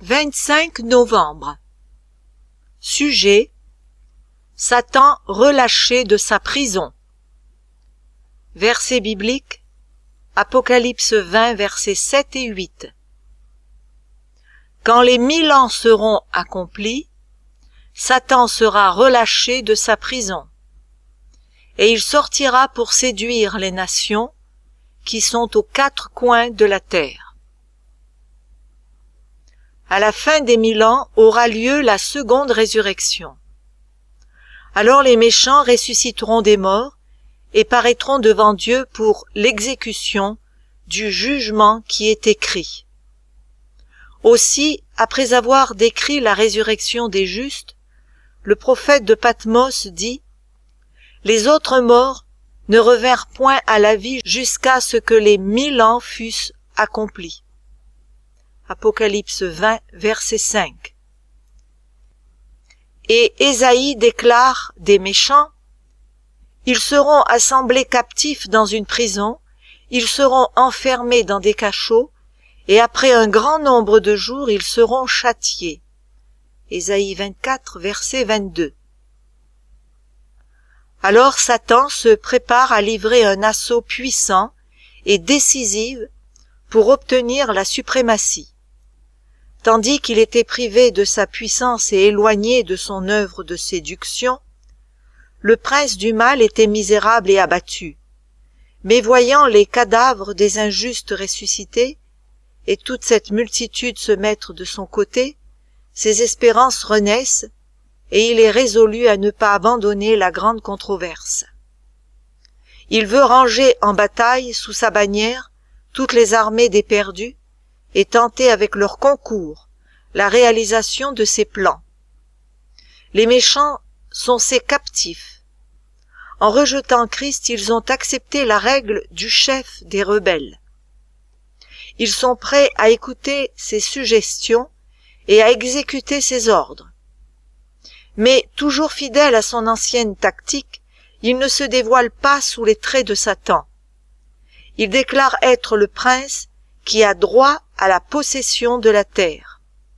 25 novembre. Sujet: Satan relâché de sa prison. Verset biblique: Apocalypse 20, versets 7 et 8. Quand les 1000 ans seront accomplis, Satan sera relâché de sa prison, et il sortira pour séduire les nations qui sont aux 4 coins de la terre. À la fin des 1000 ans aura lieu la seconde résurrection. Alors les méchants ressusciteront des morts et paraîtront devant Dieu pour l'exécution du jugement qui est écrit. Aussi, après avoir décrit la résurrection des justes, le prophète de Patmos dit: « Les autres morts ne revinrent point à la vie jusqu'à ce que les 1000 ans fussent accomplis. » Apocalypse 20, verset 5. Et Ésaïe déclare des méchants: « Ils seront assemblés captifs dans une prison, ils seront enfermés dans des cachots, et après un grand nombre de jours, ils seront châtiés. » Ésaïe 24, verset 22. Alors Satan se prépare à livrer un assaut puissant et décisif pour obtenir la suprématie. Tandis qu'il était privé de sa puissance et éloigné de son œuvre de séduction, le prince du mal était misérable et abattu. Mais voyant les cadavres des injustes ressuscités, et toute cette multitude se mettre de son côté, ses espérances renaissent, et il est résolu à ne pas abandonner la grande controverse. Il veut ranger en bataille sous sa bannière toutes les armées des perdus, et tenter avec leur concours la réalisation de ses plans. Les méchants sont ses captifs. En rejetant Christ, ils ont accepté la règle du chef des rebelles. Ils sont prêts à écouter ses suggestions et à exécuter ses ordres. Mais, toujours fidèle à son ancienne tactique, il ne se dévoile pas sous les traits de Satan. Il déclare être le prince qui a droit à la possession de la terre.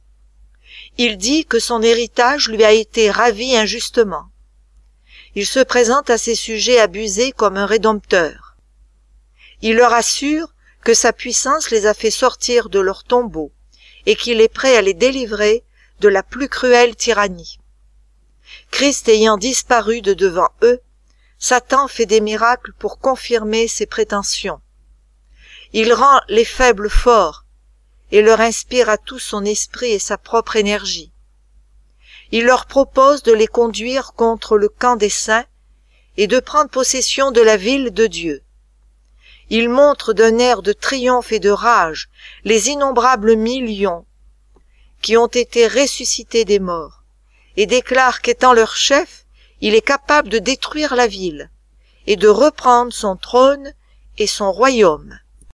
Il dit que son héritage lui a été ravi injustement. Il se présente à ses sujets abusés comme un rédempteur. Il leur assure que sa puissance les a fait sortir de leur tombeau et qu'il est prêt à les délivrer de la plus cruelle tyrannie. Christ ayant disparu de devant eux, Satan fait des miracles pour confirmer ses prétentions. Il rend les faibles forts et leur inspire à tous son esprit et sa propre énergie. Il leur propose de les conduire contre le camp des saints et de prendre possession de la ville de Dieu. Il montre d'un air de triomphe et de rage les innombrables millions qui ont été ressuscités des morts et déclare qu'étant leur chef, il est capable de détruire la ville et de reprendre son trône et son royaume.